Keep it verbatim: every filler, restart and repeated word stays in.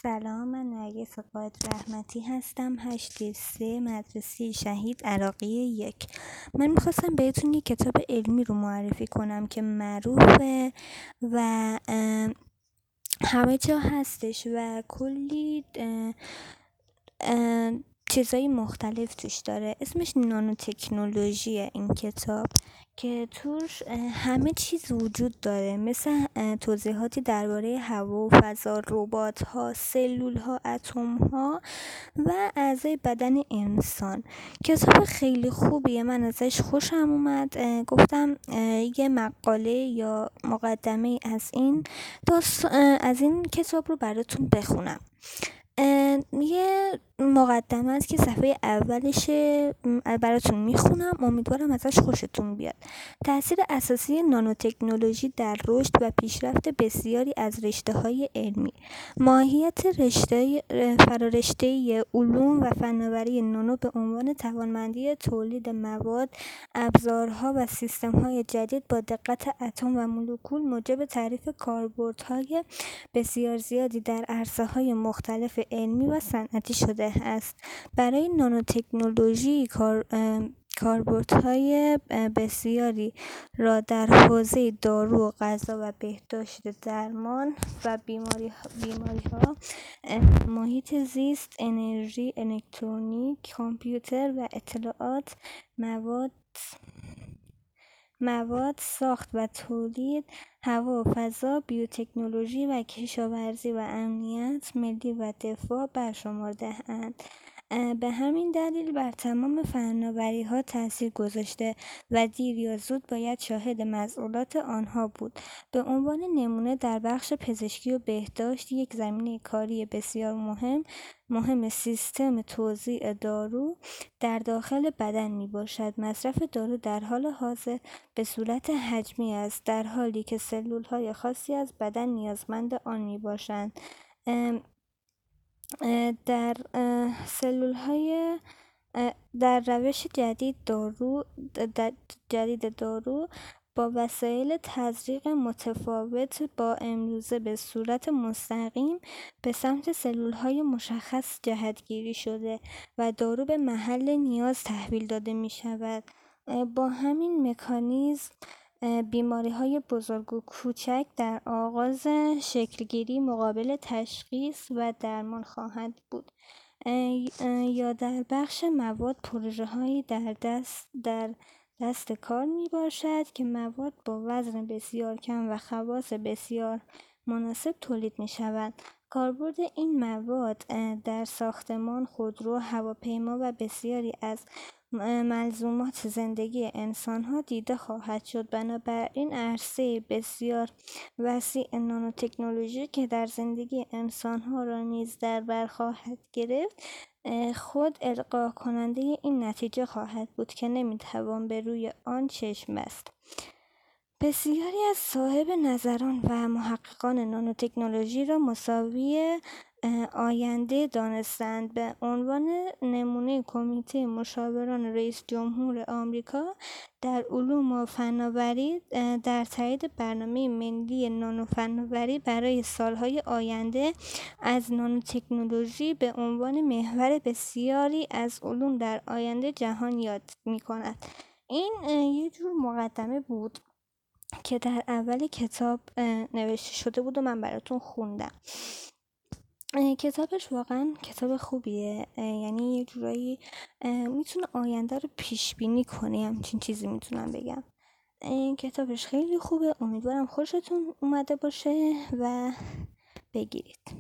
سلام، من نرگس قائد رحمتی هستم. هشت سه مدرسه شهید عراقی یک. من میخواستم بهتون یک کتاب علمی رو معرفی کنم که معروفه و همه جا هستش و کلی اه اه چیزای مختلف توش داره. اسمش نانو تکنولوژیه این کتاب که توش همه چیز وجود داره، مثل توضیحاتی درباره هوا و فضا، ربات ها، سلول ها، اتم ها و اعضای بدن انسان. کتاب خیلی خوبیه، من ازش خوشم اومد. گفتم یه مقاله یا مقدمه از این داست از این کتاب رو براتون بخونم. یه مقدمه است که صفحه اولش براتون میخونم، امیدوارم ازش خوشتون بیاد. تأثیر اساسی نانو تکنولوژی در رشد و پیشرفت بسیاری از رشته‌های علمی. ماهیت رشته فرارشته علوم و فناوری نانو به عنوان توانمندی تولید مواد، ابزارها و سیستم‌های جدید با دقت اتم و مولکول موجب تعریف کاربردهای بسیار زیادی در عرصه‌های مختلف علمی و صنعتی شده است. برای نانو تکنولوژی کار کاربردهای بسیاری را در حوزه دارو، غذا و بهداشت، درمان و بیماری بیماری‌ها، محیط زیست، انرژی، الکترونیک، کامپیوتر و اطلاعات، مواد مواد ساخت و تولید، هوا و فضا، بیوتکنولوژی و کشاورزی و امنیت ملی و دفاع برشمرده‌اند. به همین دلیل بر تمام فناوری‌ها تأثیر گذاشته و دیر یا زود باید شاهد مسئولات آنها بود. به عنوان نمونه در بخش پزشکی و بهداشت، یک زمینه کاری بسیار مهم مهم سیستم توزیع دارو در داخل بدن می باشد. مصرف دارو در حال حاضر به صورت حجمی است، در حالی که سلول‌های خاصی از بدن نیازمند آن می باشند. در سلول‌های در روش جدید دارو جدید دارو با وسایل تزریق متفاوت با امروزه به صورت مستقیم به سمت سلول‌های مشخص جهتگیری شده و دارو به محل نیاز تحویل داده می شود. با همین مکانیزم بیماری‌های بزرگ و کوچک در آغاز شکلگیری مقابل تشخیص و درمان خواهند بود. یا در بخش مواد، پروژه‌هایی در دست در دست کار می باشد که مواد با وزن بسیار کم و خواص بسیار مناسب تولید می شود. کاربرد این مواد در ساختمان، خودرو، هواپیما و بسیاری از ملزومات زندگی انسان‌ها دیده خواهد شد. بنابراین عرصه بسیار وسیع نانو تکنولوژی که در زندگی انسان‌ها را نیز در بر خواهد گرفت، خود القا کننده این نتیجه خواهد بود که نمیتوان به روی آن چشم بست. بسیاری از صاحب نظران و محققان نانو تکنولوژی را مساوی آینده دانستند. به عنوان نمونه، کمیته مشاوران رئیس جمهور آمریکا در علوم و فناوری در تایید برنامه ملی نانو فناوری برای سالهای آینده از نانو تکنولوژی به عنوان محور بسیاری از علوم در آینده جهان یاد می‌کند. این یه جور مقدمه بود که در اول کتاب نوشته شده بود و من براتون خوندم. کتابش واقعا کتاب خوبیه، یعنی یه جورایی میتونه آینده رو پیش بینی کنه، همچین چیزی میتونم بگم. این کتابش خیلی خوبه، امیدوارم خوشتون اومده باشه و بگیرید.